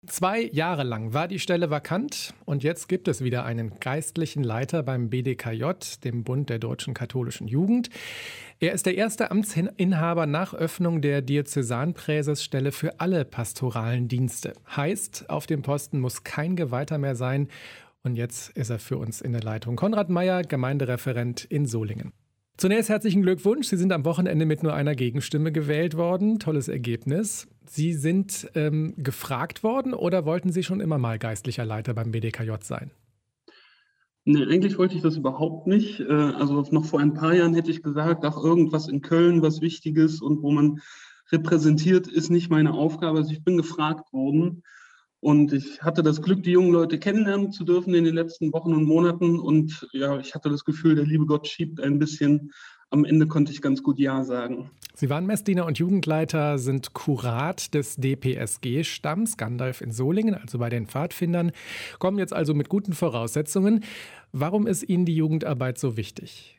2 Jahre lang war die Stelle vakant und jetzt gibt es wieder einen geistlichen Leiter beim BDKJ, dem Bund der Deutschen Katholischen Jugend. Er ist der erste Amtsinhaber nach Öffnung der Diözesanpräsesstelle für alle pastoralen Dienste. Heißt, auf dem Posten muss kein Geweihter mehr sein. Und jetzt ist er für uns in der Leitung. Konrad Meyer, Gemeindereferent in Solingen. Zunächst herzlichen Glückwunsch. Sie sind am Wochenende mit nur einer Gegenstimme gewählt worden. Tolles Ergebnis. Sie sind gefragt worden oder wollten Sie schon immer mal geistlicher Leiter beim BDKJ sein? Ne, eigentlich wollte ich das überhaupt nicht. Also noch vor ein paar Jahren hätte ich gesagt, ach, irgendwas in Köln, was Wichtiges und wo man repräsentiert, ist nicht meine Aufgabe. Also ich bin gefragt worden und ich hatte das Glück, die jungen Leute kennenlernen zu dürfen in den letzten Wochen und Monaten. Und ja, ich hatte das Gefühl, der liebe Gott schiebt ein bisschen. Am Ende konnte ich ganz gut Ja sagen. Sie waren Messdiener und Jugendleiter, sind Kurat des DPSG-Stamms Gandalf in Solingen, also bei den Pfadfindern, kommen jetzt also mit guten Voraussetzungen. Warum ist Ihnen die Jugendarbeit so wichtig?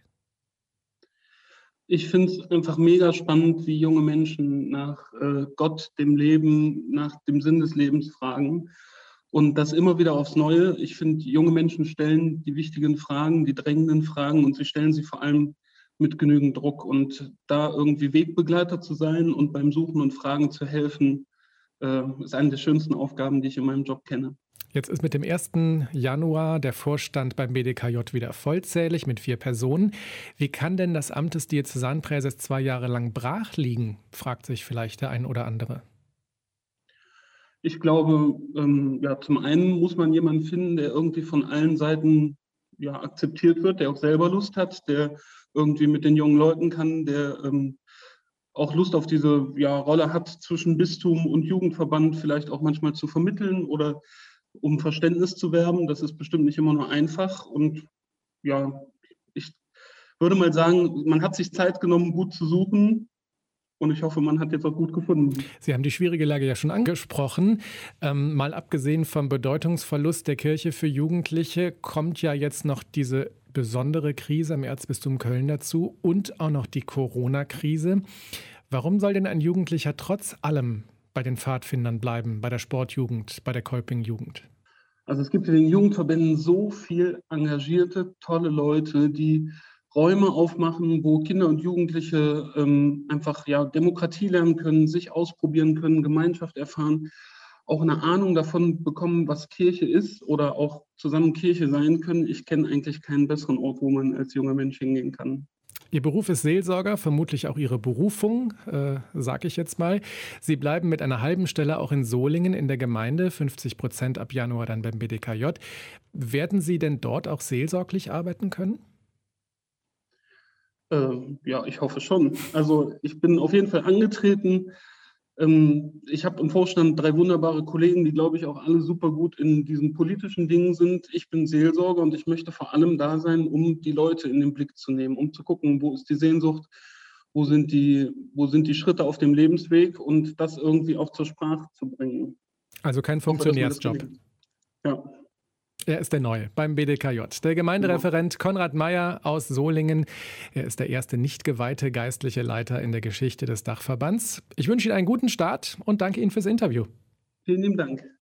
Ich finde es einfach mega spannend, wie junge Menschen nach Gott, dem Leben, nach dem Sinn des Lebens fragen. Und das immer wieder aufs Neue. Ich finde, junge Menschen stellen die wichtigen Fragen, die drängenden Fragen und sie stellen sie vor allem mit genügend Druck. Und da irgendwie Wegbegleiter zu sein und beim Suchen und Fragen zu helfen, ist eine der schönsten Aufgaben, die ich in meinem Job kenne. Jetzt ist mit dem 1. Januar der Vorstand beim BDKJ wieder vollzählig mit 4 Personen. Wie kann denn das Amt des Diözesanpräses 2 Jahre lang brach liegen, fragt sich vielleicht der ein oder andere. Ich glaube, ja, zum einen muss man jemanden finden, der irgendwie von allen Seiten ja, akzeptiert wird, der auch selber Lust hat, der irgendwie mit den jungen Leuten kann, der auch Lust auf diese ja, Rolle hat, zwischen Bistum und Jugendverband vielleicht auch manchmal zu vermitteln oder um Verständnis zu werben. Das ist bestimmt nicht immer nur einfach. Und ja, ich würde mal sagen, man hat sich Zeit genommen, gut zu suchen. Und ich hoffe, man hat jetzt auch gut gefunden. Sie haben die schwierige Lage ja schon angesprochen. Mal abgesehen vom Bedeutungsverlust der Kirche für Jugendliche kommt ja jetzt noch diese besondere Krise am Erzbistum Köln dazu und auch noch die Corona-Krise. Warum soll denn ein Jugendlicher trotz allem bei den Pfadfindern bleiben, bei der Sportjugend, bei der Kolping-Jugend? Also es gibt in den Jugendverbänden so viel engagierte, tolle Leute, die Räume aufmachen, wo Kinder und Jugendliche einfach ja, Demokratie lernen können, sich ausprobieren können, Gemeinschaft erfahren, auch eine Ahnung davon bekommen, was Kirche ist oder auch zusammen Kirche sein können. Ich kenne eigentlich keinen besseren Ort, wo man als junger Mensch hingehen kann. Ihr Beruf ist Seelsorger, vermutlich auch Ihre Berufung, sage ich jetzt mal. Sie bleiben mit einer halben Stelle auch in Solingen in der Gemeinde, 50% ab Januar dann beim BDKJ. Werden Sie denn dort auch seelsorglich arbeiten können? Ja, ich hoffe schon. Also ich bin auf jeden Fall angetreten. Ich habe im Vorstand 3 wunderbare Kollegen, die, glaube ich, auch alle super gut in diesen politischen Dingen sind. Ich bin Seelsorger und ich möchte vor allem da sein, um die Leute in den Blick zu nehmen, um zu gucken, wo ist die Sehnsucht, wo sind die Schritte auf dem Lebensweg und das irgendwie auch zur Sprache zu bringen. Also kein Ich hoffe, dass mir das Funktionärsjob. gelingt. Ja, Er ist der Neue beim BDKJ. Der genau. Gemeindereferent Konrad Meyer aus Solingen. Er ist der erste nicht geweihte geistliche Leiter in der Geschichte des Dachverbands. Ich wünsche Ihnen einen guten Start und danke Ihnen fürs Interview. Vielen lieben Dank.